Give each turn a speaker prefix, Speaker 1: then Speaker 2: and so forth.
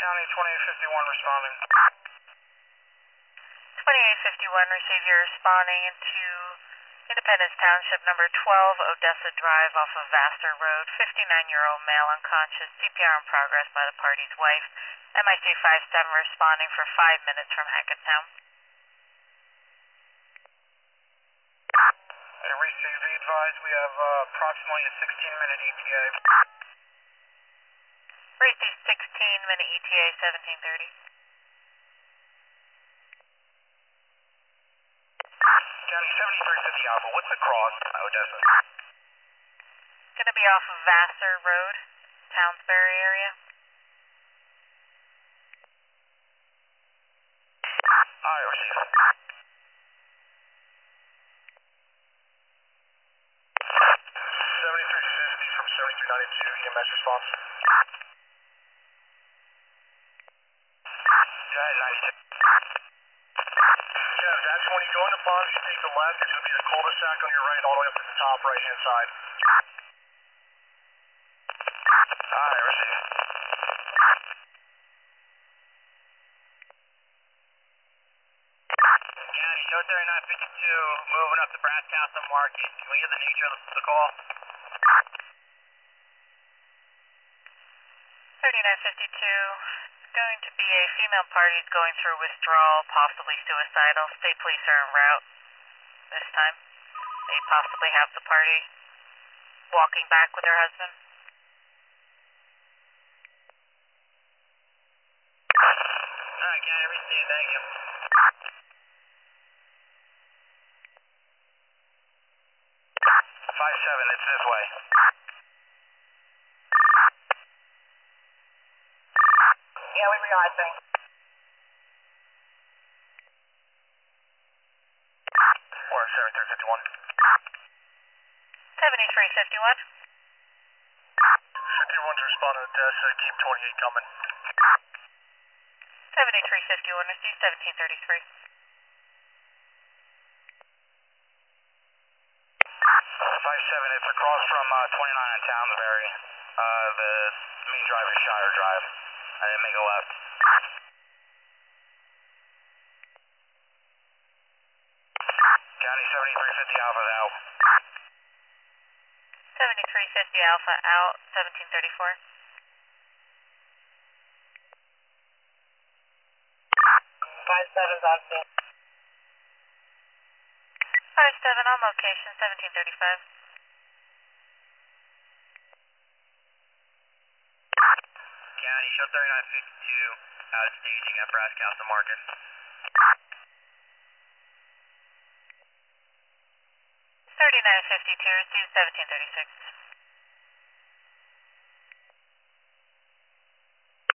Speaker 1: County 2851 responding.
Speaker 2: 2851, receive your responding to Independence Township, number 12, Odessa Drive off of Vassar Road. 59-year-old male unconscious, CPR in progress by the party's wife. MIC 57 responding for 5 minutes from Hackettstown.
Speaker 1: Hey, receive, be advised we have approximately a 16-minute ETA.
Speaker 2: Receive 16-minute ETA, 1730.
Speaker 1: County 7350 Alpha, what's across Odessa?
Speaker 2: Gonna be off of Vassar Road, Townsbury area.
Speaker 1: Alright, receive. 7350 from 7392, EMS response. Go ahead, 92. Yeah, that's when you go into Fonz, you take the left, there's going to be the cul-de-sac on your right, all the way up to the top right-hand side. Alright, receive. County, show 3952, moving up to Brass Castle Market. Can we hear the nature of the call?
Speaker 2: 3952. Going to be a female party going through withdrawal, possibly suicidal. State police are en route this time. They possibly have the party walking back with her husband.
Speaker 1: Alright, County, receive, thank you. 57, it's this way. Yeah, we realize things. 7351.
Speaker 2: 7351.
Speaker 1: 51's responding to Odessa, keep 28 coming.
Speaker 2: 7351, receive 1733.
Speaker 1: 57, it's across from 29 in Townsbury. The main drive is Shire Drive. I didn't make a left. County 7350 Alpha's out.
Speaker 2: 7350 Alpha out, 1734.
Speaker 1: 57's on scene.
Speaker 2: 57 on location, 1735.
Speaker 1: County, show 3952 out of staging at Brass Castle Market.
Speaker 2: 3952, receive 1736.